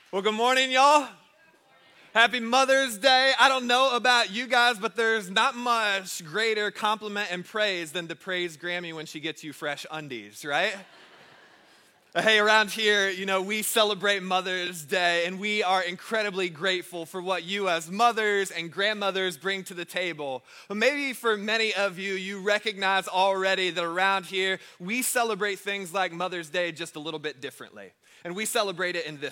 Well, good morning, y'all. Happy Mother's Day. I don't know about you guys, but there's not much greater compliment and praise than to praise Grammy when she gets you fresh undies, right? Hey, around here, we celebrate Mother's Day, and we are incredibly grateful for what you as mothers and grandmothers bring to the table. But maybe for many of you, you recognize already that around here, we celebrate things like Mother's Day just a little bit differently. And we celebrate it in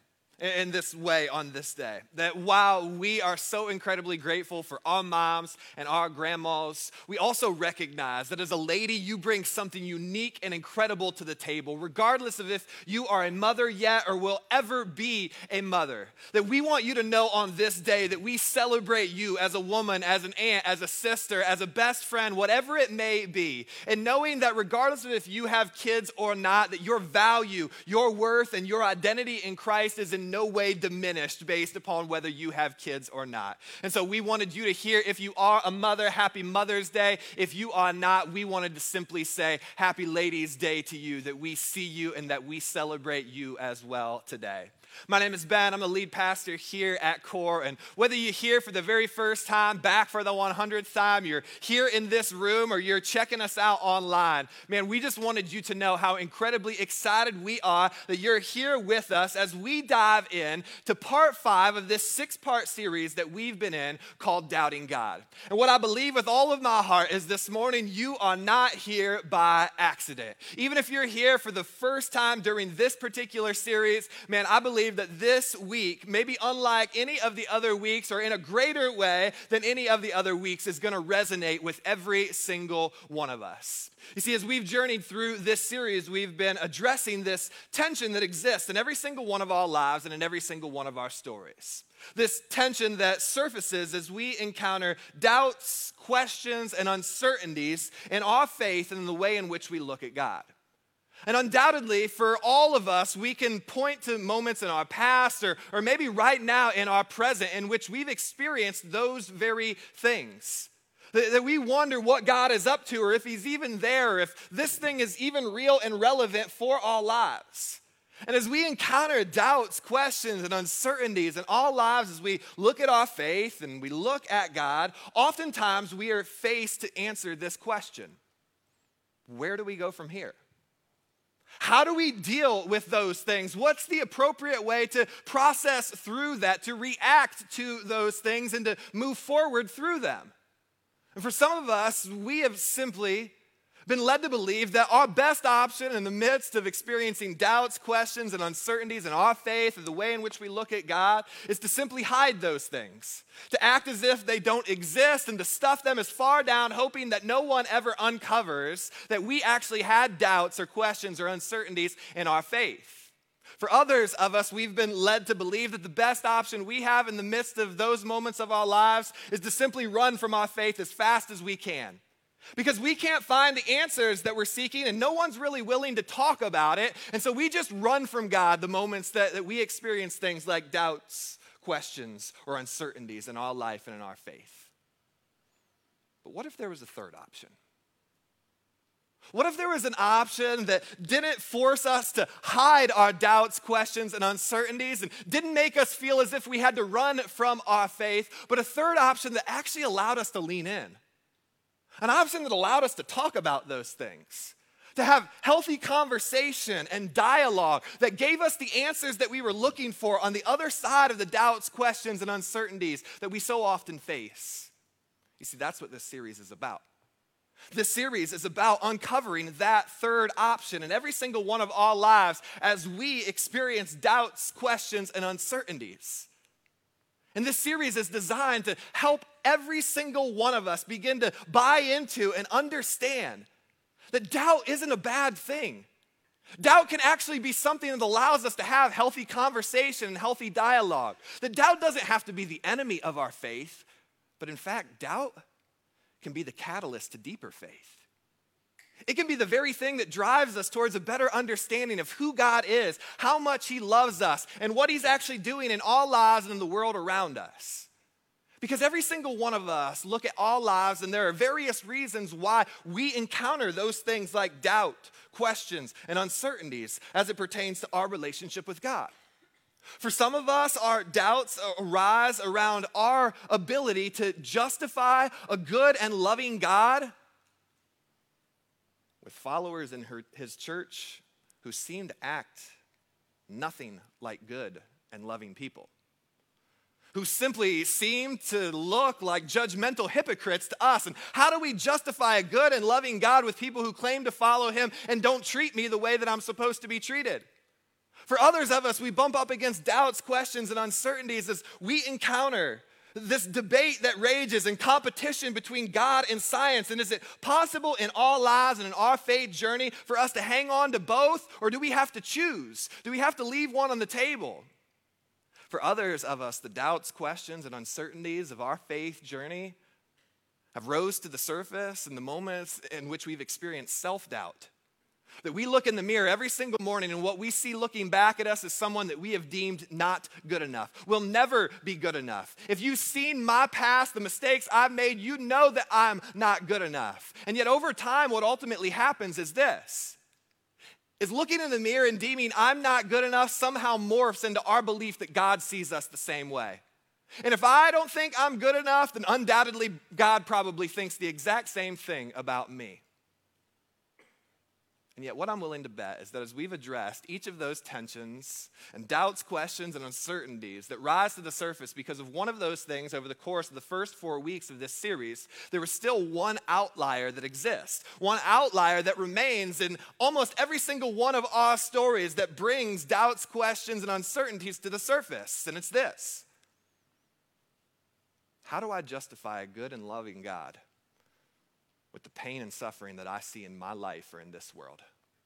this way on this day. That while we are so incredibly grateful for our moms and our grandmas, we also recognize that as a lady, you bring something unique and incredible to the table, regardless of if you are a mother yet or will ever be a mother. That we want you to know on this day that we celebrate you as a woman, as an aunt, as a sister, as a best friend, whatever it may be. And knowing that regardless of if you have kids or not, that your value, your worth, and your identity in Christ is in no way diminished based upon whether you have kids or not. And so we wanted you to hear, if you are a mother, happy Mother's Day. If you are not, we wanted to simply say happy Ladies' Day to you, that we see you and that we celebrate you as well today. My name is Ben. I'm a lead pastor here at Core, and whether you're here for the very first time, back for the 100th time, you're here in this room, or you're checking us out online, man, we just wanted you to know how incredibly excited we are that you're here with us as we dive in to part 5 of this 6-part series that we've been in called Doubting God. And what I believe with all of my heart is this morning, you are not here by accident. Even if you're here for the first time during this particular series, man, I believe that this week, maybe unlike any of the other weeks or in a greater way than any of the other weeks, is going to resonate with every single one of us. You see, as we've journeyed through this series, we've been addressing this tension that exists in every single one of our lives and in every single one of our stories. This tension that surfaces as we encounter doubts, questions, and uncertainties in our faith and in the way in which we look at God. And undoubtedly, for all of us, we can point to moments in our past or maybe right now in our present in which we've experienced those very things. That we wonder what God is up to, or if he's even there, or if this thing is even real and relevant for our lives. And as we encounter doubts, questions, and uncertainties in our lives, as we look at our faith and we look at God, oftentimes we are faced to answer this question: where do we go from here? How do we deal with those things? What's the appropriate way to process through that, to react to those things, and to move forward through them? And for some of us, we have simply been led to believe that our best option in the midst of experiencing doubts, questions, and uncertainties in our faith and the way in which we look at God is to simply hide those things, to act as if they don't exist and to stuff them as far down, hoping that no one ever uncovers that we actually had doubts or questions or uncertainties in our faith. For others of us, we've been led to believe that the best option we have in the midst of those moments of our lives is to simply run from our faith as fast as we can. Because we can't find the answers that we're seeking, and no one's really willing to talk about it. And so we just run from God the moments that we experience things like doubts, questions, or uncertainties in our life and in our faith. But what if there was a third option? What if there was an option that didn't force us to hide our doubts, questions, and uncertainties, and didn't make us feel as if we had to run from our faith, but a third option that actually allowed us to lean in? An option that allowed us to talk about those things, to have healthy conversation and dialogue that gave us the answers that we were looking for on the other side of the doubts, questions, and uncertainties that we so often face. You see, that's what this series is about. This series is about uncovering that third option in every single one of our lives as we experience doubts, questions, and uncertainties. And this series is designed to help every single one of us begin to buy into and understand that doubt isn't a bad thing. Doubt can actually be something that allows us to have healthy conversation and healthy dialogue. That doubt doesn't have to be the enemy of our faith, but in fact, doubt can be the catalyst to deeper faith. It can be the very thing that drives us towards a better understanding of who God is, how much he loves us, and what he's actually doing in our lives and in the world around us. Because every single one of us look at our lives, and there are various reasons why we encounter those things like doubt, questions, and uncertainties as it pertains to our relationship with God. For some of us, our doubts arise around our ability to justify a good and loving God with followers in his church who seem to act nothing like good and loving people, who simply seem to look like judgmental hypocrites to us. And how do we justify a good and loving God with people who claim to follow him and don't treat me the way that I'm supposed to be treated? For others of us, we bump up against doubts, questions, and uncertainties as we encounter this debate that rages and competition between God and science. And is it possible in our lives and in our faith journey for us to hang on to both, or do we have to choose? Do we have to leave one on the table? For others of us, the doubts, questions, and uncertainties of our faith journey have rose to the surface in the moments in which we've experienced self-doubt. That we look in the mirror every single morning and what we see looking back at us is someone that we have deemed not good enough. Will never be good enough. If you've seen my past, the mistakes I've made, you know that I'm not good enough. And yet over time, what ultimately happens is this. Is looking in the mirror and deeming I'm not good enough somehow morphs into our belief that God sees us the same way. And if I don't think I'm good enough, then undoubtedly God probably thinks the exact same thing about me. And yet what I'm willing to bet is that as we've addressed each of those tensions and doubts, questions, and uncertainties that rise to the surface because of one of those things over the course of the first 4 weeks of this series, there is still one outlier that exists. One outlier that remains in almost every single one of our stories that brings doubts, questions, and uncertainties to the surface. And it's this. How do I justify a good and loving God with the pain and suffering that I see in my life or in this world?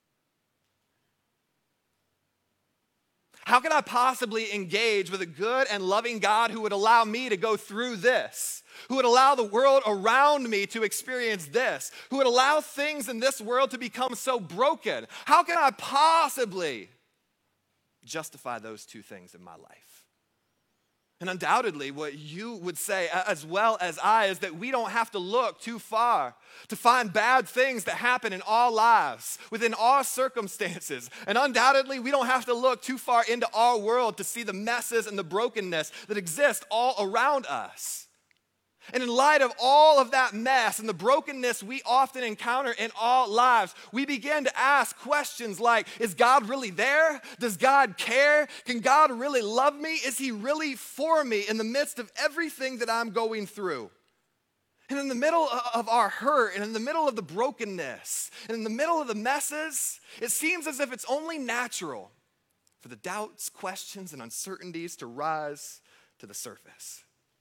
How can I possibly engage with a good and loving God who would allow me to go through this, who would allow the world around me to experience this, who would allow things in this world to become so broken? How can I possibly justify those two things in my life? And undoubtedly, what you would say as well as I is that we don't have to look too far to find bad things that happen in our lives, within our circumstances. And undoubtedly, we don't have to look too far into our world to see the messes and the brokenness that exist all around us. And in light of all of that mess and the brokenness we often encounter in our lives, we begin to ask questions like, is God really there? Does God care? Can God really love me? Is he really for me in the midst of everything that I'm going through? And in the middle of our hurt and in the middle of the brokenness and in the middle of the messes, it seems as if it's only natural for the doubts, questions, and uncertainties to rise to the surface.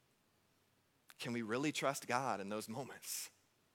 Can we really trust God in those moments?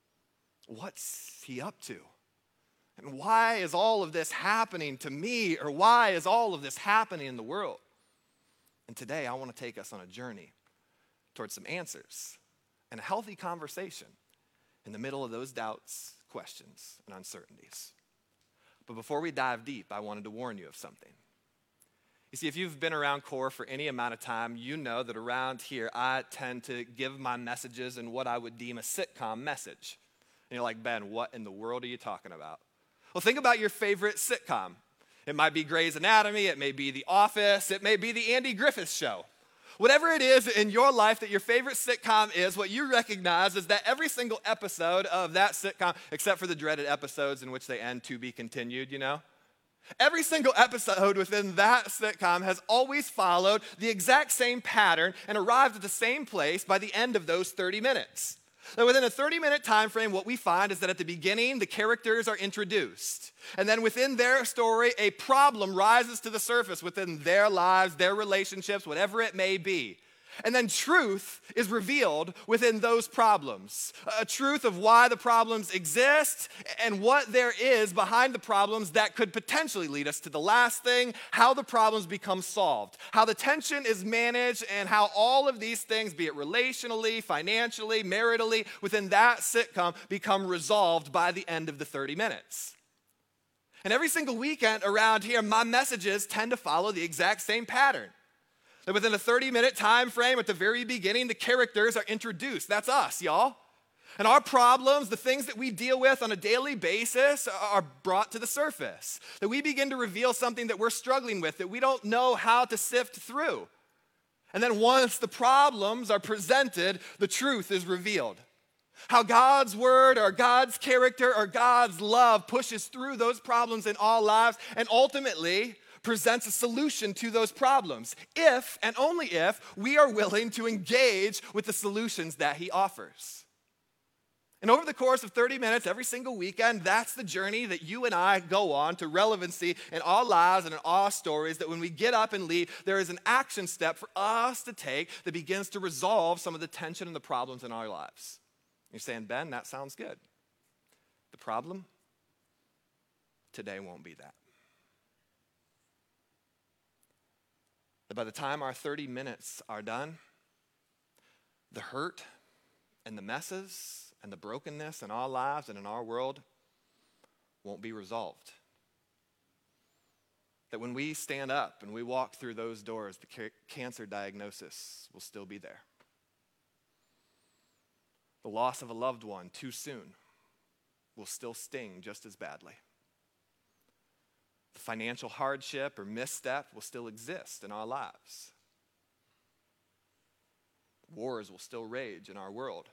What's he up to? And why is all of this happening to me? Or why is all of this happening in the world? And today I want to take us on a journey towards some answers and a healthy conversation in the middle of those doubts, questions, and uncertainties. But before we dive deep, I wanted to warn you of something. You see, if you've been around Core for any amount of time, you know that around here, I tend to give my messages in what I would deem a sitcom message. And you're like, Ben, what in the world are you talking about? Well, think about your favorite sitcom. It might be Grey's Anatomy, it may be The Office, it may be the Andy Griffith Show. Whatever it is in your life that your favorite sitcom is, what you recognize is that every single episode of that sitcom, except for the dreaded episodes in which they end to be continued, you know? Every single episode within that sitcom has always followed the exact same pattern and arrived at the same place by the end of those 30 minutes. Now, within a 30-minute time frame, what we find is that at the beginning, the characters are introduced. And then within their story, a problem rises to the surface within their lives, their relationships, whatever it may be. And then truth is revealed within those problems. A truth of why the problems exist and what there is behind the problems that could potentially lead us to the last thing, how the problems become solved, how the tension is managed, and how all of these things, be it relationally, financially, maritally, within that sitcom become resolved by the end of the 30 minutes. And every single weekend around here, my messages tend to follow the exact same pattern. That within a 30-minute time frame at the very beginning, the characters are introduced. That's us, y'all. And our problems, the things that we deal with on a daily basis, are brought to the surface. That we begin to reveal something that we're struggling with, that we don't know how to sift through. And then once the problems are presented, the truth is revealed. How God's word or God's character or God's love pushes through those problems in all lives and ultimately presents a solution to those problems, if and only if we are willing to engage with the solutions that he offers. And over the course of 30 minutes every single weekend, that's the journey that you and I go on to relevancy in our lives and in our stories, that when we get up and leave, there is an action step for us to take that begins to resolve some of the tension and the problems in our lives. You're saying, Ben, that sounds good. The problem today won't be that. That by the time our 30 minutes are done, the hurt and the messes and the brokenness in our lives and in our world won't be resolved. That when we stand up and we walk through those doors, the cancer diagnosis will still be there. The loss of a loved one too soon will still sting just as badly. The financial hardship or misstep will still exist in our lives. Wars will still rage in our world.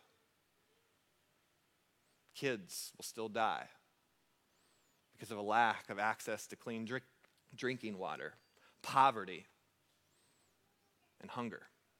Kids will still die because of a lack of access to clean drinking water, poverty, and hunger.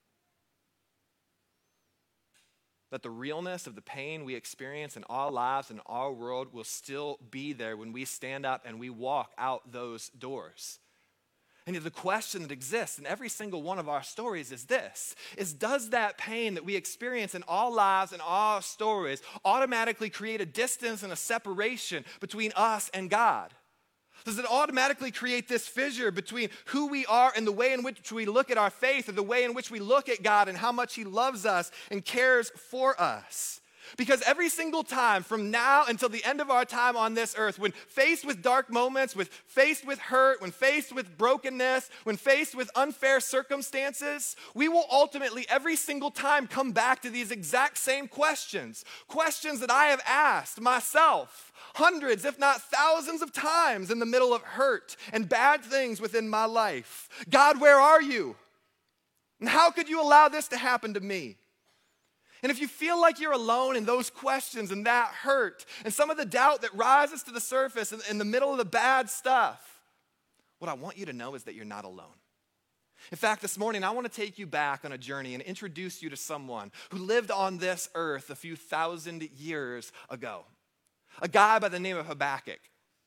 That the realness of the pain we experience in our lives and our world will still be there when we stand up and we walk out those doors. And the question that exists in every single one of our stories is this, does that pain that we experience in our lives and our stories automatically create a distance and a separation between us and God? Does it automatically create this fissure between who we are and the way in which we look at our faith, or the way in which we look at God and how much he loves us and cares for us? Because every single time from now until the end of our time on this earth, when faced with dark moments, when faced with hurt, when faced with brokenness, when faced with unfair circumstances, we will ultimately every single time come back to these exact same questions. Questions that I have asked myself hundreds, if not thousands of times in the middle of hurt and bad things within my life. God, where are you? And how could you allow this to happen to me? And if you feel like you're alone in those questions and that hurt and some of the doubt that rises to the surface in the middle of the bad stuff, what I want you to know is that you're not alone. In fact, this morning, I want to take you back on a journey and introduce you to someone who lived on this earth a few thousand years ago. A guy by the name of Habakkuk.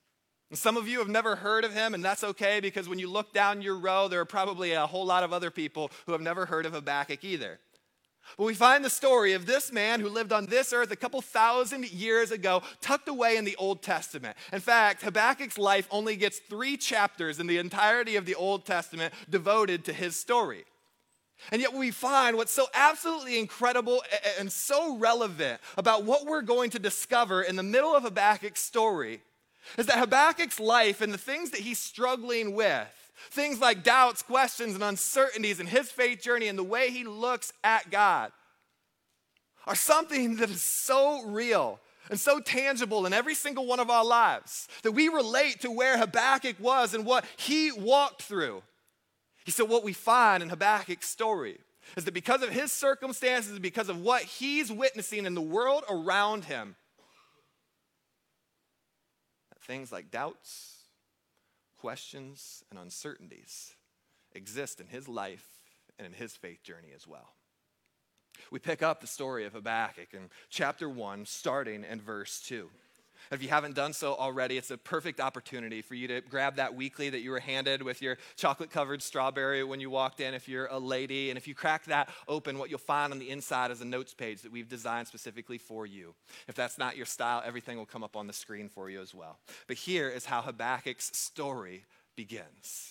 And some of you have never heard of him, and that's okay, because when you look down your row, there are probably a whole lot of other people who have never heard of Habakkuk either. But we find the story of this man who lived on this earth a couple thousand years ago, tucked away in the Old Testament. In fact, Habakkuk's life only gets 3 chapters in the entirety of the Old Testament devoted to his story. And yet we find what's so absolutely incredible and so relevant about what we're going to discover in the middle of Habakkuk's story is that Habakkuk's life and the things that he's struggling with, things like doubts, questions, and uncertainties in his faith journey and the way he looks at God, are something that is so real and so tangible in every single one of our lives that we relate to where Habakkuk was and what he walked through. He said what we find in Habakkuk's story is that because of his circumstances and because of what he's witnessing in the world around him, that things like doubts, questions, and uncertainties exist in his life and in his faith journey as well. We pick up the story of Habakkuk in chapter 1, starting in verse 2. If you haven't done so already, it's a perfect opportunity for you to grab that weekly that you were handed with your chocolate-covered strawberry when you walked in if you're a lady. And if you crack that open, what you'll find on the inside is a notes page that we've designed specifically for you. If that's not your style, everything will come up on the screen for you as well. But here is how Habakkuk's story begins.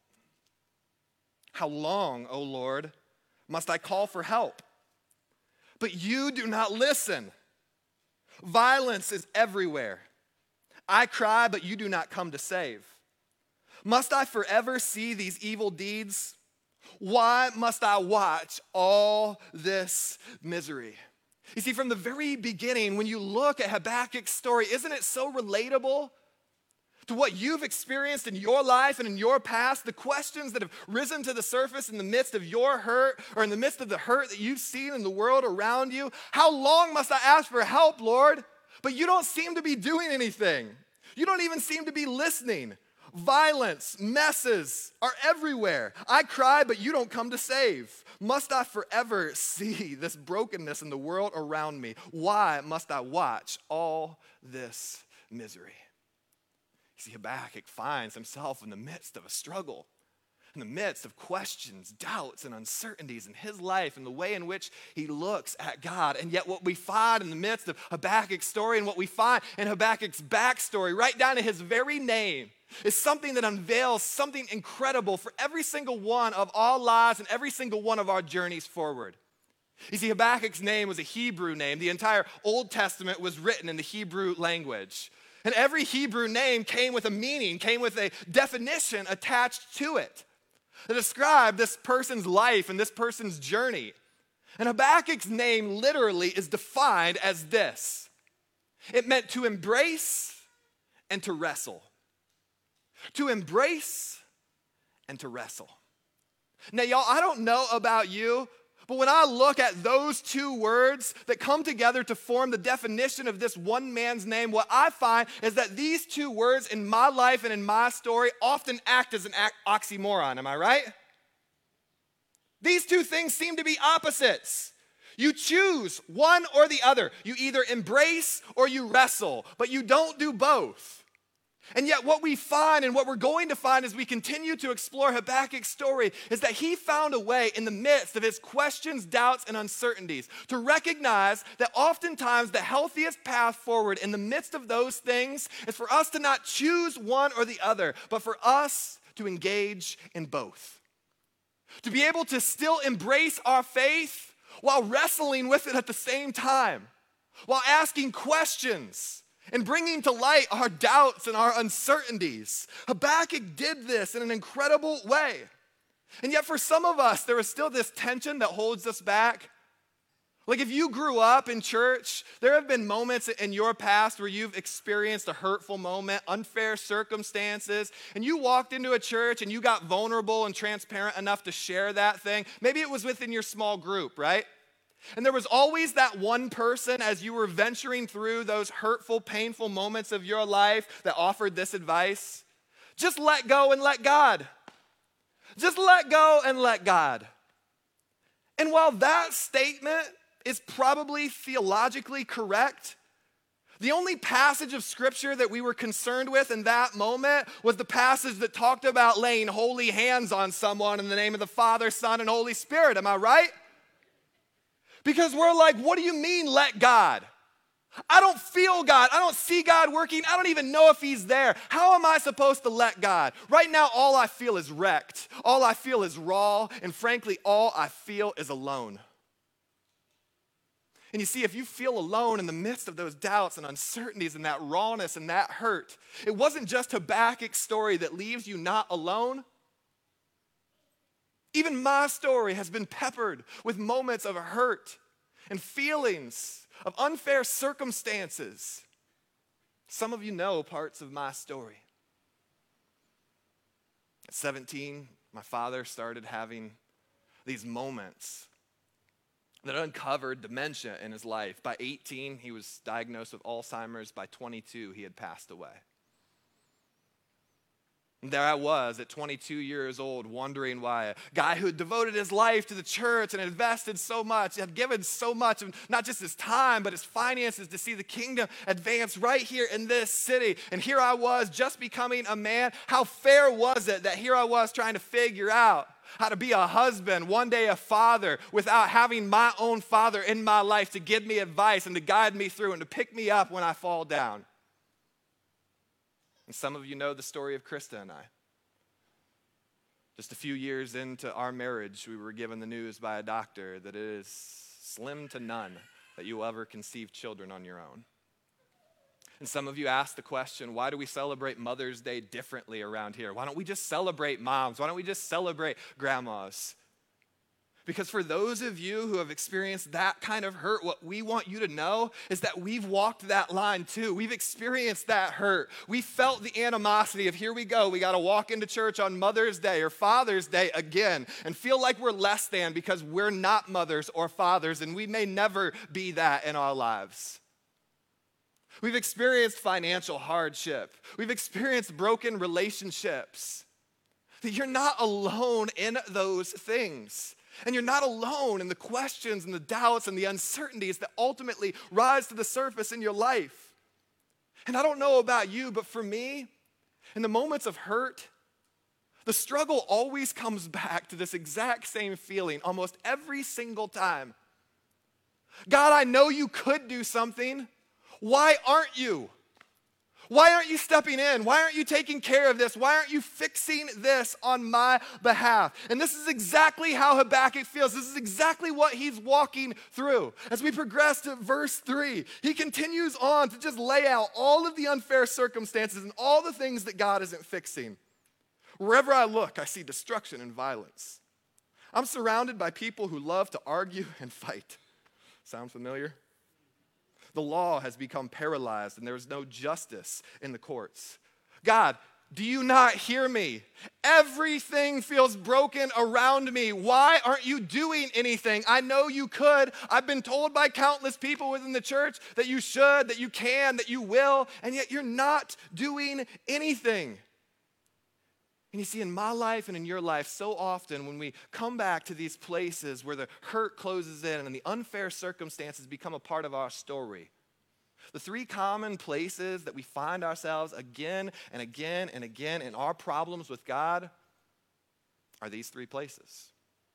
How long, O Lord, must I call for help? But you do not listen. Violence is everywhere. I cry, but you do not come to save. Must I forever see these evil deeds? Why must I watch all this misery? You see, from the very beginning, when you look at Habakkuk's story, isn't it so relatable to what you've experienced in your life and in your past, the questions that have risen to the surface in the midst of your hurt or in the midst of the hurt that you've seen in the world around you? How long must I ask for help, Lord? But you don't seem to be doing anything. You don't even seem to be listening. Violence, messes are everywhere. I cry, but you don't come to save. Must I forever see this brokenness in the world around me? Why must I watch all this misery? You see, Habakkuk finds himself in the midst of a struggle, in the midst of questions, doubts, and uncertainties in his life and the way in which he looks at God. And yet what we find in the midst of Habakkuk's story and what we find in Habakkuk's backstory, right down to his very name, is something that unveils something incredible for every single one of our lives and every single one of our journeys forward. You see, Habakkuk's name was a Hebrew name. The entire Old Testament was written in the Hebrew language. And every Hebrew name came with a meaning, came with a definition attached to it that described this person's life and this person's journey. And Habakkuk's name literally is defined as this. It meant to embrace and to wrestle. To embrace and to wrestle. Now, y'all, I don't know about you, but when I look at those two words that come together to form the definition of this one man's name, what I find is that these two words in my life and in my story often act as an oxymoron. Am I right? These two things seem to be opposites. You choose one or the other. You either embrace or you wrestle, but you don't do both. And yet what we find and what we're going to find as we continue to explore Habakkuk's story is that he found a way in the midst of his questions, doubts, and uncertainties to recognize that oftentimes the healthiest path forward in the midst of those things is for us to not choose one or the other, but for us to engage in both. To be able to still embrace our faith while wrestling with it at the same time, while asking questions and bringing to light our doubts and our uncertainties. Habakkuk did this in an incredible way. And yet for some of us, there is still this tension that holds us back. Like if you grew up in church, there have been moments in your past where you've experienced a hurtful moment, unfair circumstances, and you walked into a church and you got vulnerable and transparent enough to share that thing. Maybe it was within your small group, right? And there was always that one person as you were venturing through those hurtful, painful moments of your life that offered this advice. Just let go and let God. Just let go and let God. And while that statement is probably theologically correct, the only passage of scripture that we were concerned with in that moment was the passage that talked about laying holy hands on someone in the name of the Father, Son, and Holy Spirit. Am I right? Because we're like, what do you mean, let God? I don't feel God. I don't see God working. I don't even know if he's there. How am I supposed to let God? Right now, all I feel is wrecked. All I feel is raw. And frankly, all I feel is alone. And you see, if you feel alone in the midst of those doubts and uncertainties and that rawness and that hurt, it wasn't just Habakkuk's story that leaves you not alone. Even my story has been peppered with moments of hurt and feelings of unfair circumstances. Some of you know parts of my story. At 17, my father started having these moments that uncovered dementia in his life. By 18, he was diagnosed with Alzheimer's. By 22, he had passed away. And there I was at 22 years old, wondering why a guy who had devoted his life to the church and invested so much, had given so much of not just his time, but his finances to see the kingdom advance right here in this city. And here I was just becoming a man. How fair was it that here I was trying to figure out how to be a husband, one day a father, without having my own father in my life to give me advice and to guide me through and to pick me up when I fall down. And some of you know the story of Krista and I. Just a few years into our marriage, we were given the news by a doctor that it is slim to none that you will ever conceive children on your own. And some of you asked the question, why do we celebrate Mother's Day differently around here? Why don't we just celebrate moms? Why don't we just celebrate grandmas? Because for those of you who have experienced that kind of hurt, what we want you to know is that we've walked that line too. We've experienced that hurt. We felt the animosity of, here we go, we got to walk into church on Mother's Day or Father's Day again and feel like we're less than because we're not mothers or fathers, and we may never be that in our lives. We've experienced financial hardship. We've experienced broken relationships. That you're not alone in those things. And you're not alone in the questions and the doubts and the uncertainties that ultimately rise to the surface in your life. And I don't know about you, but for me, in the moments of hurt, the struggle always comes back to this exact same feeling almost every single time. God, I know you could do something. Why aren't you? Why aren't you stepping in? Why aren't you taking care of this? Why aren't you fixing this on my behalf? And this is exactly how Habakkuk feels. This is exactly what he's walking through. As we progress to verse 3, he continues on to just lay out all of the unfair circumstances and all the things that God isn't fixing. Wherever I look, I see destruction and violence. I'm surrounded by people who love to argue and fight. Sound familiar? The law has become paralyzed and there is no justice in the courts. God, do you not hear me? Everything feels broken around me. Why aren't you doing anything? I know you could. I've been told by countless people within the church that you should, that you can, that you will, and yet you're not doing anything. And you see, in my life and in your life, so often when we come back to these places where the hurt closes in and the unfair circumstances become a part of our story, the three common places that we find ourselves again and again and again in our problems with God are these three places.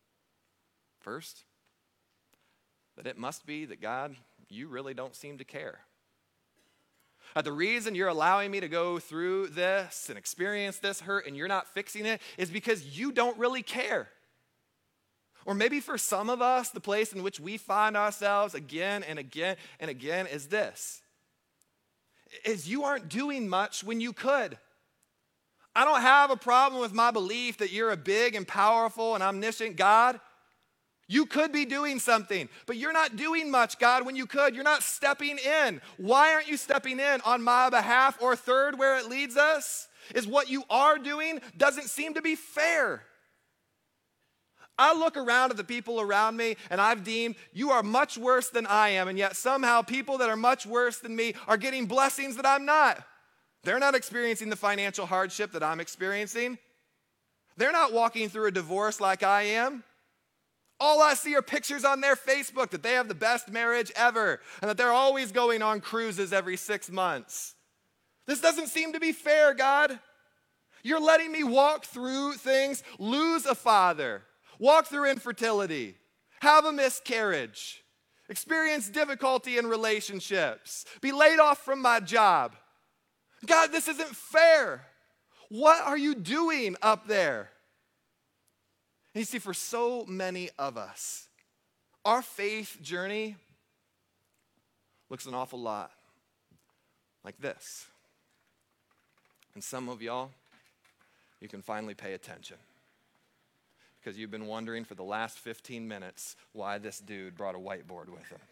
First, that it must be that God, you really don't seem to care. The reason you're allowing me to go through this and experience this hurt and you're not fixing it is because you don't really care. Or maybe for some of us, the place in which we find ourselves again and again and again is this. Is you aren't doing much when you could. I don't have a problem with my belief that you're a big and powerful and omniscient God. You could be doing something, but you're not doing much, God, when you could. You're not stepping in. Why aren't you stepping in on my behalf? Or third, where it leads us, is what you are doing doesn't seem to be fair. I look around at the people around me and I've deemed you are much worse than I am, and yet somehow people that are much worse than me are getting blessings that I'm not. They're not experiencing the financial hardship that I'm experiencing. They're not walking through a divorce like I am. All I see are pictures on their Facebook that they have the best marriage ever and that they're always going on cruises every 6 months. This doesn't seem to be fair, God. You're letting me walk through things, lose a father, walk through infertility, have a miscarriage, experience difficulty in relationships, be laid off from my job. God, this isn't fair. What are you doing up there? And you see, for so many of us, our faith journey looks an awful lot like this. And some of y'all, you can finally pay attention because you've been wondering for the last 15 minutes why this dude brought a whiteboard with him.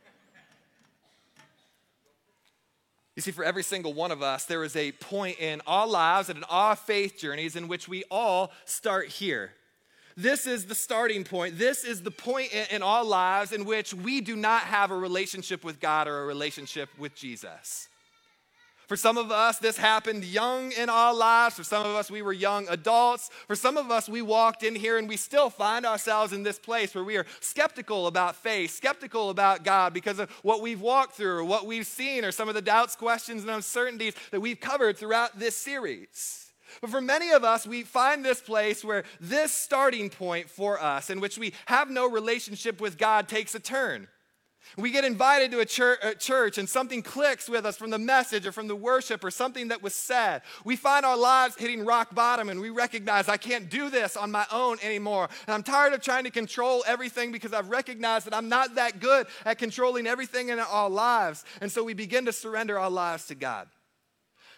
You see, for every single one of us, there is a point in our lives and in our faith journeys in which we all start here. This is the starting point. This is the point in our lives in which we do not have a relationship with God or a relationship with Jesus. For some of us, this happened young in our lives. For some of us, we were young adults. For some of us, we walked in here and we still find ourselves in this place where we are skeptical about faith, skeptical about God because of what we've walked through or what we've seen or some of the doubts, questions, and uncertainties that we've covered throughout this series. But for many of us, we find this place where this starting point for us, in which we have no relationship with God, takes a turn. We get invited to a church and something clicks with us from the message or from the worship or something that was said. We find our lives hitting rock bottom and we recognize I can't do this on my own anymore. And I'm tired of trying to control everything because I've recognized that I'm not that good at controlling everything in our lives. And so we begin to surrender our lives to God.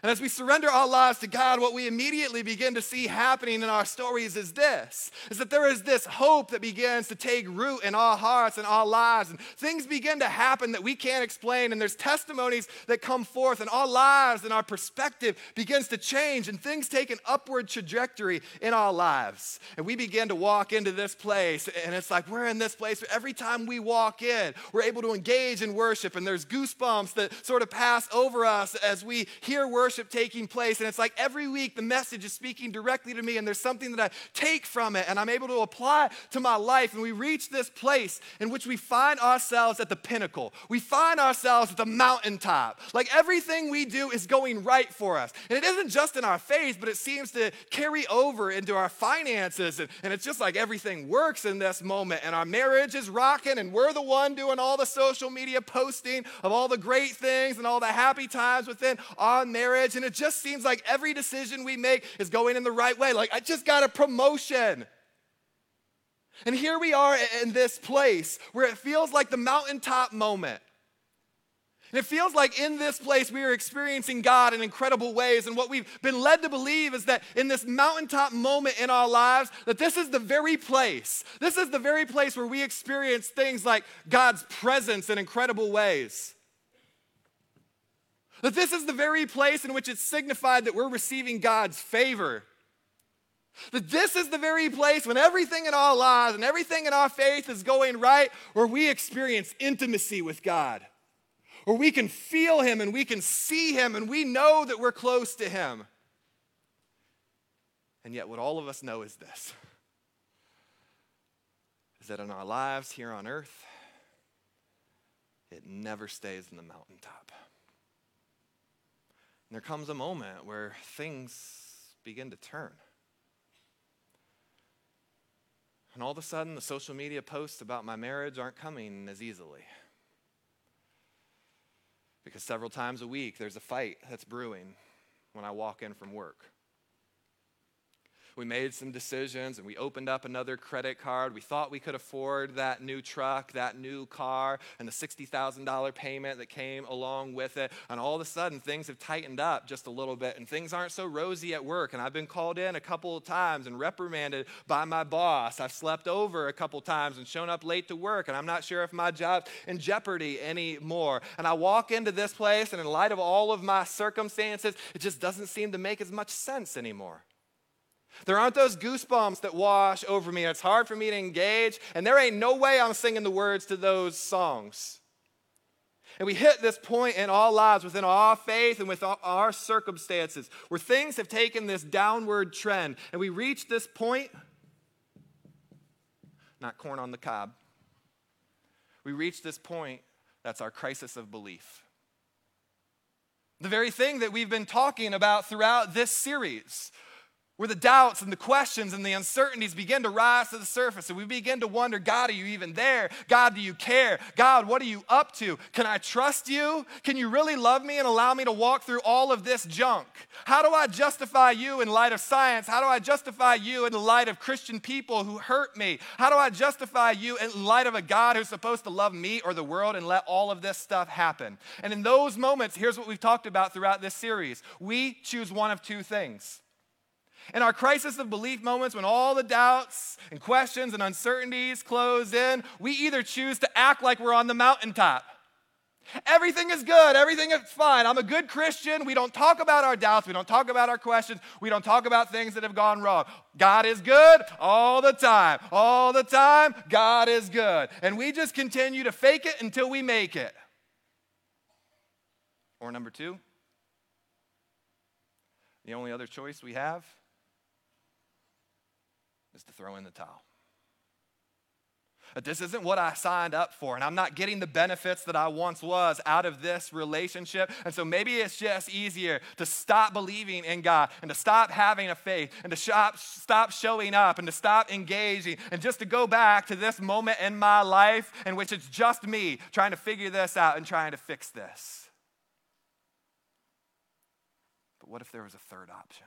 And as we surrender our lives to God, what we immediately begin to see happening in our stories is that there is this hope that begins to take root in our hearts and our lives. And things begin to happen that we can't explain. And there's testimonies that come forth, and our lives and our perspective begins to change, and things take an upward trajectory in our lives. And we begin to walk into this place, and it's like we're in this place where every time we walk in, we're able to engage in worship, and there's goosebumps that sort of pass over us as we hear worship taking place. And it's like every week the message is speaking directly to me, and there's something that I take from it and I'm able to apply to my life. And we reach this place in which we find ourselves at the pinnacle. We find ourselves at the mountaintop. Like everything we do is going right for us. And it isn't just in our faith, but it seems to carry over into our finances. And it's just like everything works in this moment, and our marriage is rocking, and we're the one doing all the social media posting of all the great things and all the happy times within our marriage. And it just seems like every decision we make is going in the right way. Like, I just got a promotion. And here we are in this place where it feels like the mountaintop moment. And it feels like in this place we are experiencing God in incredible ways. And what we've been led to believe is that in this mountaintop moment in our lives, that this is the very place. This is the very place where we experience things like God's presence in incredible ways. That this is the very place in which it's signified that we're receiving God's favor. That this is the very place when everything in our lives and everything in our faith is going right, where we experience intimacy with God. Where we can feel Him and we can see Him and we know that we're close to Him. And yet what all of us know is this, is that in our lives here on earth, it never stays in the mountaintop. And there comes a moment where things begin to turn. And all of a sudden, the social media posts about my marriage aren't coming as easily. Because several times a week, there's a fight that's brewing when I walk in from work. We made some decisions and we opened up another credit card. We thought we could afford that new truck, that new car, and the $60,000 payment that came along with it. And all of a sudden, things have tightened up just a little bit, and things aren't so rosy at work. And I've been called in a couple of times and reprimanded by my boss. I've slept over a couple of times and shown up late to work, and I'm not sure if my job's in jeopardy anymore. And I walk into this place, and in light of all of my circumstances, it just doesn't seem to make as much sense anymore. There aren't those goosebumps that wash over me. It's hard for me to engage, and there ain't no way I'm singing the words to those songs. And we hit this point in our lives, within our faith and with our circumstances, where things have taken this downward trend, and we reach this point, not corn on the cob, we reach this point that's our crisis of belief. The very thing that we've been talking about throughout this series, where the doubts and the questions and the uncertainties begin to rise to the surface, and we begin to wonder, God, are you even there? God, do you care? God, what are you up to? Can I trust you? Can you really love me and allow me to walk through all of this junk? How do I justify you in light of science? How do I justify you in the light of Christian people who hurt me? How do I justify you in light of a God who's supposed to love me or the world and let all of this stuff happen? And in those moments, here's what we've talked about throughout this series. We choose one of two things. In our crisis of belief moments, when all the doubts and questions and uncertainties close in, we either choose to act like we're on the mountaintop. Everything is good. Everything is fine. I'm a good Christian. We don't talk about our doubts. We don't talk about our questions. We don't talk about things that have gone wrong. God is good all the time. All the time, God is good. And we just continue to fake it until we make it. Or number two, the only other choice we have is to throw in the towel. This isn't what I signed up for, and I'm not getting the benefits that I once was out of this relationship. And so maybe it's just easier to stop believing in God and to stop having a faith and to stop showing up and to stop engaging and just to go back to this moment in my life in which it's just me trying to figure this out and trying to fix this. But what if there was a third option?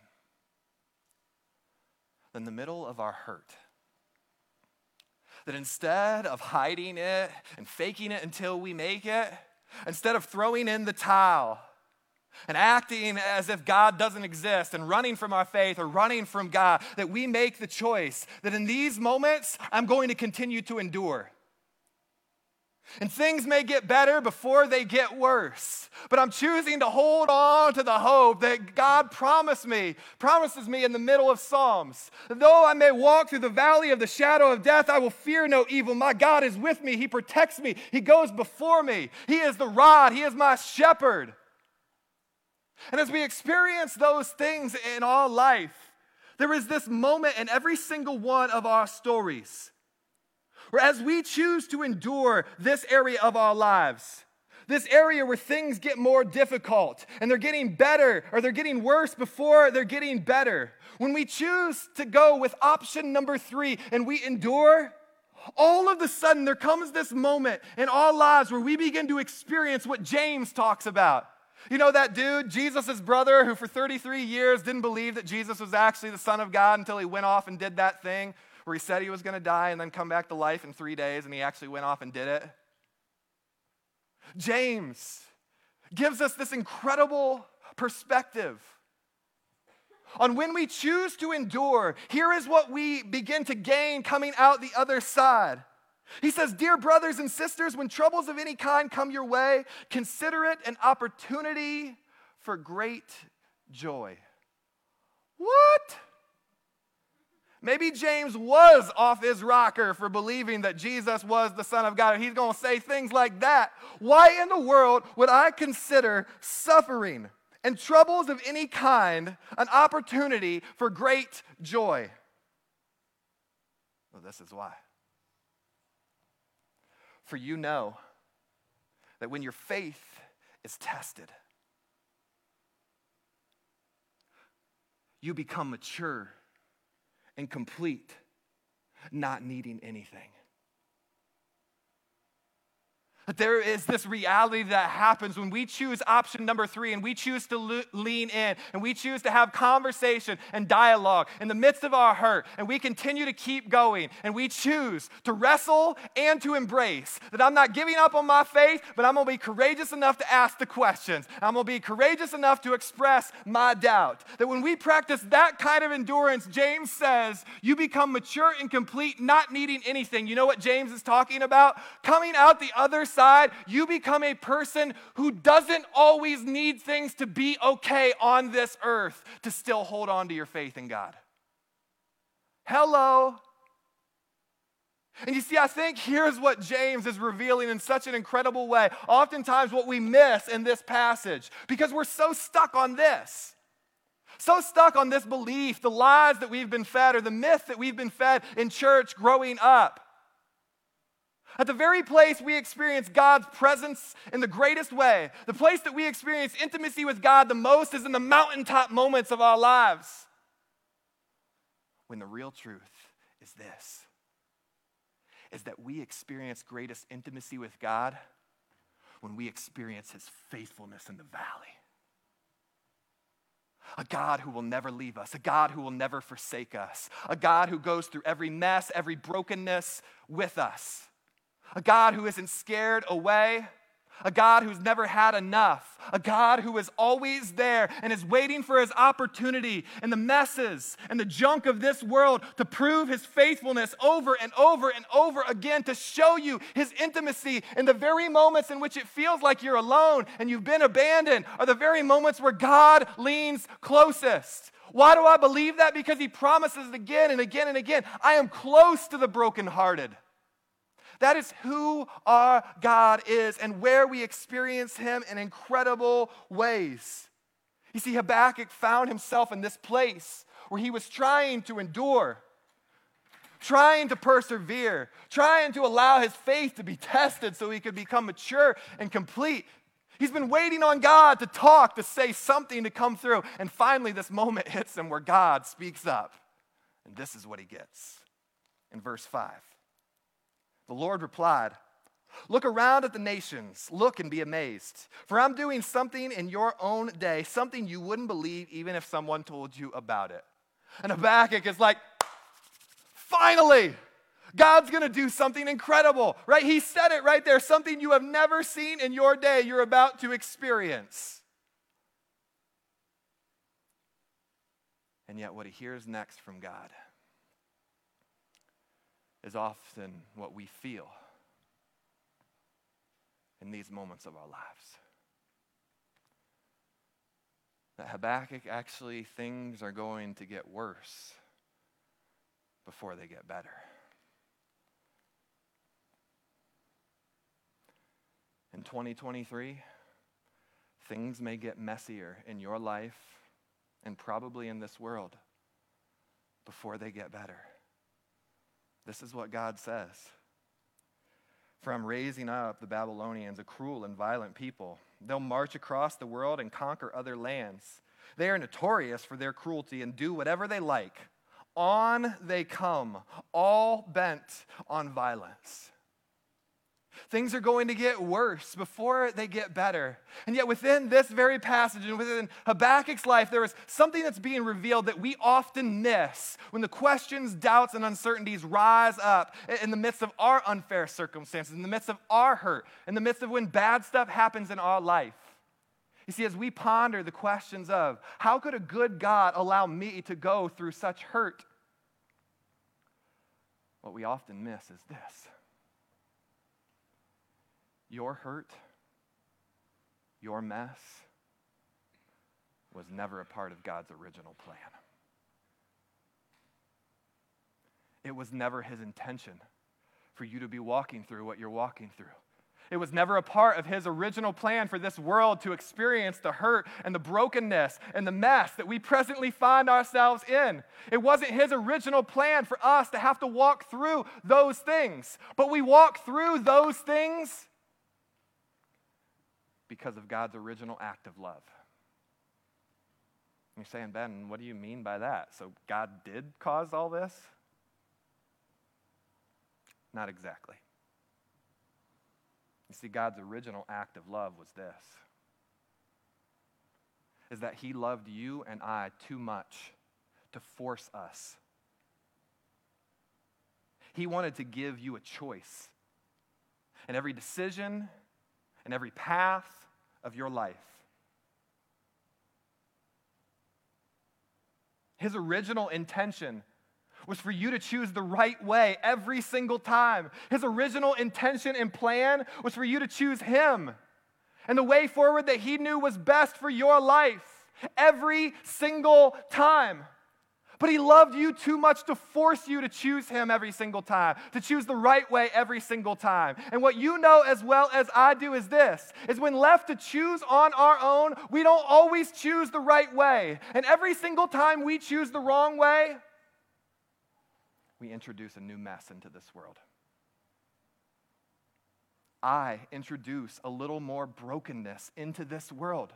In the middle of our hurt, that instead of hiding it and faking it until we make it, instead of throwing in the towel, and acting as if God doesn't exist and running from our faith or running from God, that we make the choice that in these moments, I'm going to continue to endure. And things may get better before they get worse. But I'm choosing to hold on to the hope that God promises me in the middle of Psalms. Though I may walk through the valley of the shadow of death, I will fear no evil. My God is with me. He protects me. He goes before me. He is the rod. He is my shepherd. And as we experience those things in our life, there is this moment in every single one of our stories where as we choose to endure this area of our lives, this area where things get more difficult and they're getting better or they're getting worse before they're getting better, when we choose to go with option number 3 and we endure, all of a sudden there comes this moment in our lives where we begin to experience what James talks about. You know that dude, Jesus' brother, who for 33 years didn't believe that Jesus was actually the Son of God until he went off and did that thing where he said he was going to die and then come back to life in 3 days, and he actually went off and did it. James gives us this incredible perspective on when we choose to endure. Here is what we begin to gain coming out the other side. He says, "Dear brothers and sisters, when troubles of any kind come your way, consider it an opportunity for great joy." What? Maybe James was off his rocker for believing that Jesus was the Son of God. He's going to say things like that. Why in the world would I consider suffering and troubles of any kind an opportunity for great joy? Well, this is why. For you know that when your faith is tested, you become mature and complete, not needing anything. But there is this reality that happens when we choose option number 3 and we choose to lean in and we choose to have conversation and dialogue in the midst of our hurt, and we continue to keep going and we choose to wrestle and to embrace that I'm not giving up on my faith, but I'm going to be courageous enough to ask the questions. I'm going to be courageous enough to express my doubt. That when we practice that kind of endurance, James says, you become mature and complete, not needing anything. You know what James is talking about? Coming out the other side, you become a person who doesn't always need things to be okay on this earth to still hold on to your faith in God. Hello. And you see, I think here's what James is revealing in such an incredible way. Oftentimes what we miss in this passage, because we're so stuck on this. So stuck on this belief, the lies that we've been fed or the myth that we've been fed in church growing up. At the very place we experience God's presence in the greatest way, the place that we experience intimacy with God the most is in the mountaintop moments of our lives. When the real truth is this, is that we experience greatest intimacy with God when we experience His faithfulness in the valley. A God who will never leave us, a God who will never forsake us, a God who goes through every mess, every brokenness with us. A God who isn't scared away, a God who's never had enough, a God who is always there and is waiting for His opportunity in the messes and the junk of this world to prove His faithfulness over and over and over again, to show you His intimacy in the very moments in which it feels like you're alone and you've been abandoned, are the very moments where God leans closest. Why do I believe that? Because He promises it again and again and again. I am close to the brokenhearted. That is who our God is and where we experience Him in incredible ways. You see, Habakkuk found himself in this place where he was trying to endure, trying to persevere, trying to allow his faith to be tested so he could become mature and complete. He's been waiting on God to talk, to say something, to come through. And finally, this moment hits him where God speaks up. And this is what he gets in verse 5. The Lord replied, "Look around at the nations, look and be amazed. For I'm doing something in your own day, something you wouldn't believe even if someone told you about it." And Habakkuk is like, finally, God's going to do something incredible, right? He said it right there, something you have never seen in your day you're about to experience. And yet what he hears next from God is often what we feel in these moments of our lives. That Habakkuk, actually, things are going to get worse before they get better. In 2023, things may get messier in your life and probably in this world before they get better. This is what God says. For I'm raising up the Babylonians, a cruel and violent people. They'll march across the world and conquer other lands. They are notorious for their cruelty and do whatever they like. On they come, all bent on violence. Things are going to get worse before they get better. And yet within this very passage and within Habakkuk's life, there is something that's being revealed that we often miss when the questions, doubts, and uncertainties rise up in the midst of our unfair circumstances, in the midst of our hurt, in the midst of when bad stuff happens in our life. You see, as we ponder the questions of, how could a good God allow me to go through such hurt? What we often miss is this. Your hurt, your mess, was never a part of God's original plan. It was never his intention for you to be walking through what you're walking through. It was never a part of his original plan for this world to experience the hurt and the brokenness and the mess that we presently find ourselves in. It wasn't his original plan for us to have to walk through those things. But we walk through those things because of God's original act of love. And you're saying, Ben, what do you mean by that? So God did cause all this? Not exactly. You see, God's original act of love was this, is that he loved you and I too much to force us. He wanted to give you a choice in every decision, in every path of your life. His original intention was for you to choose the right way every single time. His original intention and plan was for you to choose him and the way forward that he knew was best for your life every single time. But he loved you too much to force you to choose him every single time, to choose the right way every single time. And what you know as well as I do is this, is when left to choose on our own, we don't always choose the right way. And every single time we choose the wrong way, we introduce a new mess into this world. I introduce a little more brokenness into this world.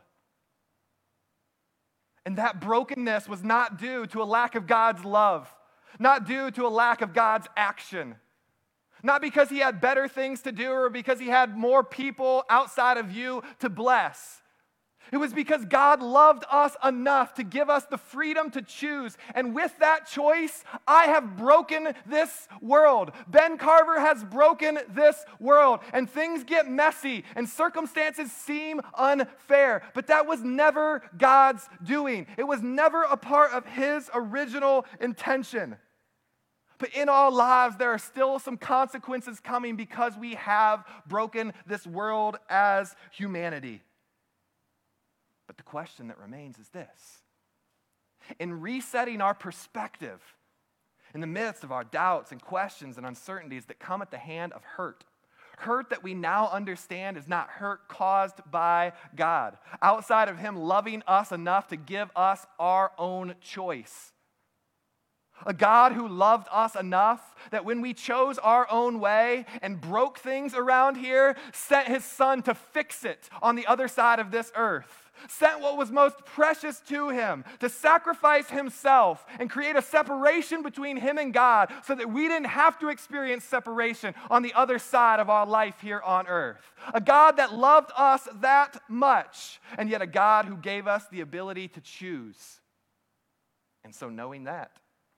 And that brokenness was not due to a lack of God's love, not due to a lack of God's action, not because he had better things to do or because he had more people outside of you to bless. It was because God loved us enough to give us the freedom to choose. And with that choice, I have broken this world. Ben Carver has broken this world. And things get messy and circumstances seem unfair. But that was never God's doing. It was never a part of his original intention. But in our lives, there are still some consequences coming because we have broken this world as humanity. But the question that remains is this. In resetting our perspective in the midst of our doubts and questions and uncertainties that come at the hand of hurt that we now understand is not hurt caused by God, outside of him loving us enough to give us our own choice. A God who loved us enough that when we chose our own way and broke things around here, sent his son to fix it on the other side of this earth. Sent what was most precious to him to sacrifice himself and create a separation between him and God so that we didn't have to experience separation on the other side of our life here on earth. A God that loved us that much, and yet a God who gave us the ability to choose. And so knowing that,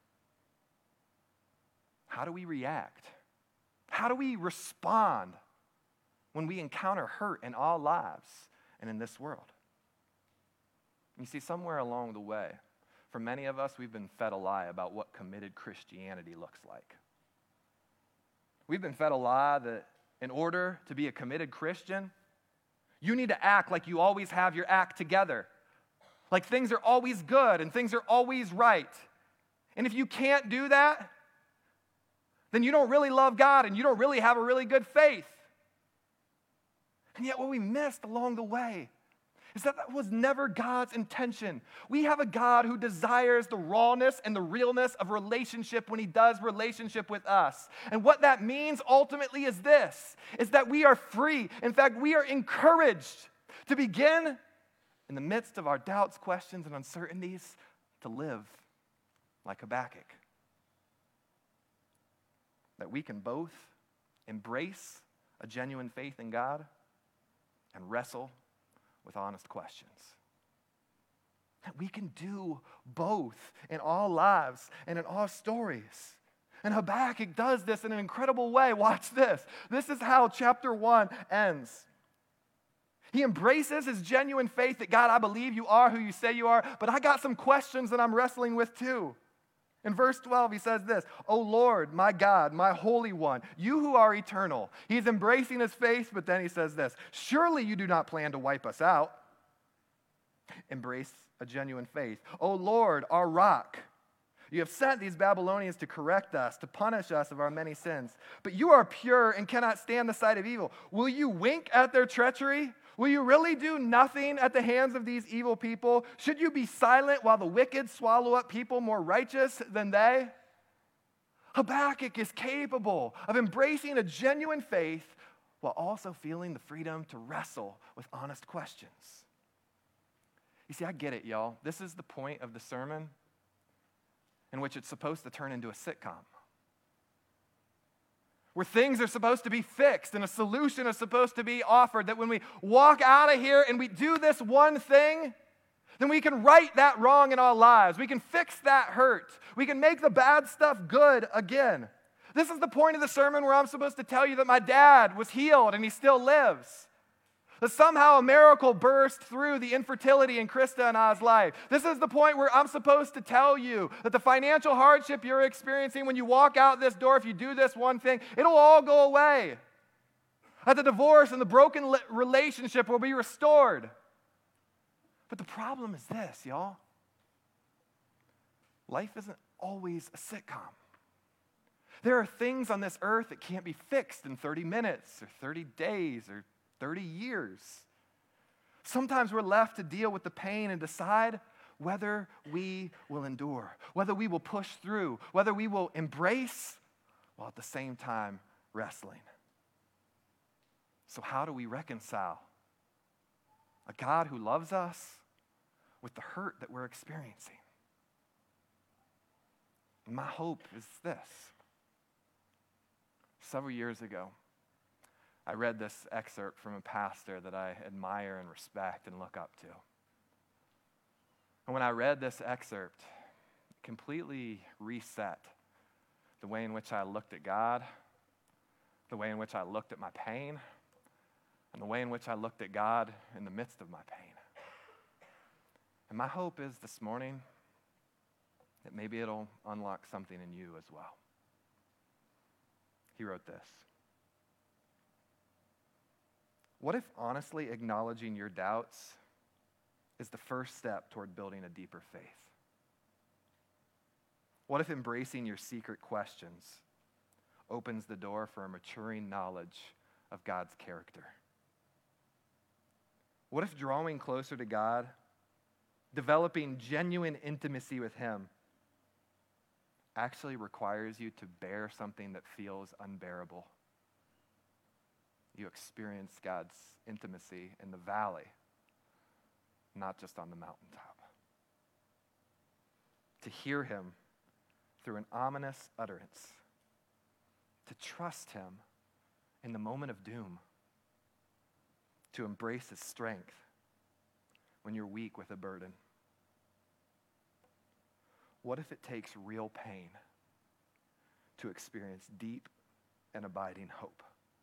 how do we react? How do we respond when we encounter hurt in our lives and in this world? You see, somewhere along the way, for many of us, we've been fed a lie about what committed Christianity looks like. We've been fed a lie that in order to be a committed Christian, you need to act like you always have your act together. Like things are always good and things are always right. And if you can't do that, then you don't really love God and you don't really have a really good faith. And yet what we missed along the way is that was never God's intention. We have a God who desires the rawness and the realness of relationship when he does relationship with us. And what that means ultimately is this, is that we are free. In fact, we are encouraged to begin in the midst of our doubts, questions, and uncertainties to live like Habakkuk. That we can both embrace a genuine faith in God and wrestle with honest questions. That we can do both in all lives and in all stories. And Habakkuk does this in an incredible way. Watch this. This is how chapter 1 ends. He embraces his genuine faith that, God, I believe you are who you say you are, but I got some questions that I'm wrestling with too. In verse 12, he says this, O Lord, my God, my Holy One, you who are eternal. He's embracing his faith, but then he says this, surely you do not plan to wipe us out. Embrace a genuine faith. O Lord, our rock, you have sent these Babylonians to correct us, to punish us of our many sins. But you are pure and cannot stand the sight of evil. Will you wink at their treachery? Will you really do nothing at the hands of these evil people? Should you be silent while the wicked swallow up people more righteous than they? Habakkuk is capable of embracing a genuine faith while also feeling the freedom to wrestle with honest questions. You see, I get it, y'all. This is the point of the sermon in which it's supposed to turn into a sitcom, where things are supposed to be fixed and a solution is supposed to be offered, that when we walk out of here and we do this one thing, then we can right that wrong in our lives. We can fix that hurt. We can make the bad stuff good again. This is the point of the sermon where I'm supposed to tell you that my dad was healed and he still lives. That somehow a miracle burst through the infertility in Krista and I's life. This is the point where I'm supposed to tell you that the financial hardship you're experiencing when you walk out this door, if you do this one thing, it'll all go away. That the divorce and the broken relationship will be restored. But the problem is this, y'all. Life isn't always a sitcom. There are things on this earth that can't be fixed in 30 minutes or 30 days or 30 years. Sometimes we're left to deal with the pain and decide whether we will endure, whether we will push through, whether we will embrace while at the same time wrestling. So how do we reconcile a God who loves us with the hurt that we're experiencing? And my hope is this. Several years ago, I read this excerpt from a pastor that I admire and respect and look up to. And when I read this excerpt, it completely reset the way in which I looked at God, the way in which I looked at my pain, and the way in which I looked at God in the midst of my pain. And my hope is this morning that maybe it'll unlock something in you as well. He wrote this. What if honestly acknowledging your doubts is the first step toward building a deeper faith? What if embracing your secret questions opens the door for a maturing knowledge of God's character? What if drawing closer to God, developing genuine intimacy with Him, actually requires you to bear something that feels unbearable? You experience God's intimacy in the valley, not just on the mountaintop. To hear Him through an ominous utterance. To trust Him in the moment of doom. To embrace His strength when you're weak with a burden. What if it takes real pain to experience deep and abiding hope?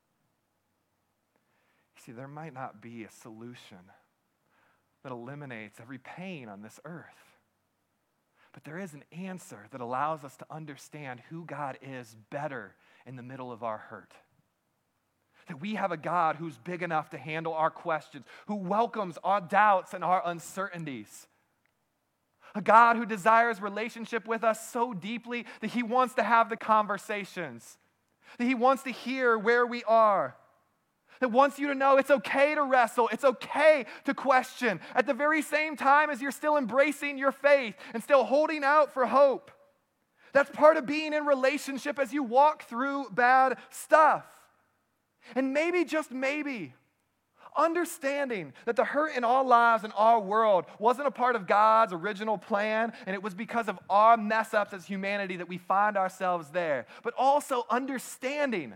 See, there might not be a solution that eliminates every pain on this earth. But there is an answer that allows us to understand who God is better in the middle of our hurt. That we have a God who's big enough to handle our questions, who welcomes our doubts and our uncertainties. A God who desires relationship with us so deeply that he wants to have the conversations, that he wants to hear where we are, that wants you to know it's okay to wrestle, it's okay to question, at the very same time as you're still embracing your faith and still holding out for hope. That's part of being in relationship as you walk through bad stuff. And maybe, just maybe, understanding that the hurt in our lives and our world wasn't a part of God's original plan, and it was because of our mess-ups as humanity that we find ourselves there. But also understanding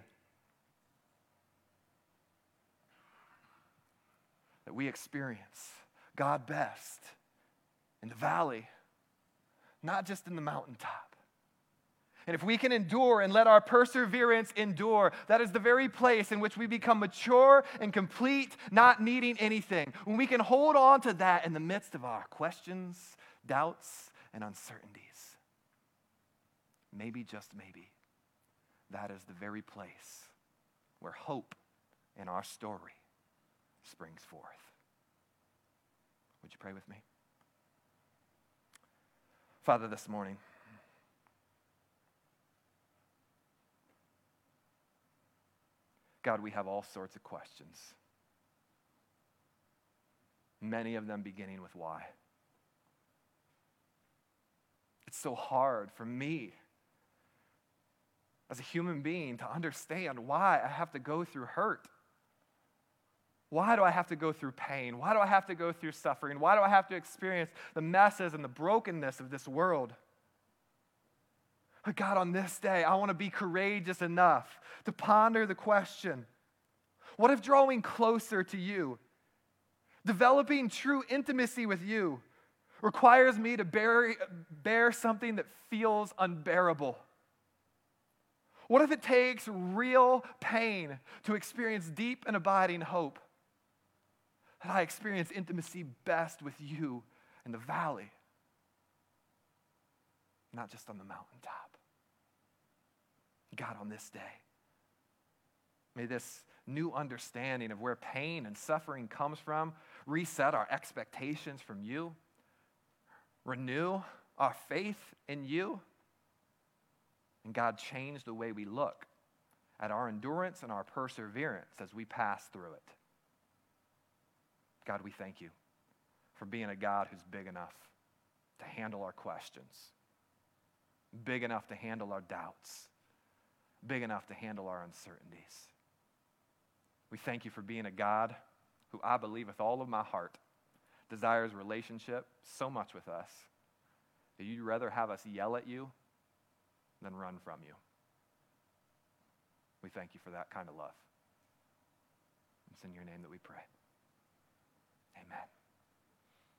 that we experience God best in the valley, not just in the mountaintop. And if we can endure and let our perseverance endure, that is the very place in which we become mature and complete, not needing anything. When we can hold on to that in the midst of our questions, doubts, and uncertainties. Maybe, just maybe, that is the very place where hope in our story springs forth. Would you pray with me? Father, this morning, God, we have all sorts of questions. Many of them beginning with why. It's so hard for me as a human being to understand why I have to go through hurt. Why do I have to go through pain? Why do I have to go through suffering? Why do I have to experience the messes and the brokenness of this world? But God, on this day, I want to be courageous enough to ponder the question, what if drawing closer to you, developing true intimacy with you, requires me to bear something that feels unbearable? What if it takes real pain to experience deep and abiding hope? That I experience intimacy best with you in the valley, not just on the mountaintop. God, on this day, may this new understanding of where pain and suffering comes from reset our expectations from you, renew our faith in you, and God, change the way we look at our endurance and our perseverance as we pass through it. God, we thank you for being a God who's big enough to handle our questions, big enough to handle our doubts, big enough to handle our uncertainties. We thank you for being a God who, I believe with all of my heart, desires relationship so much with us that you'd rather have us yell at you than run from you. We thank you for that kind of love. It's in your name that we pray. Amen.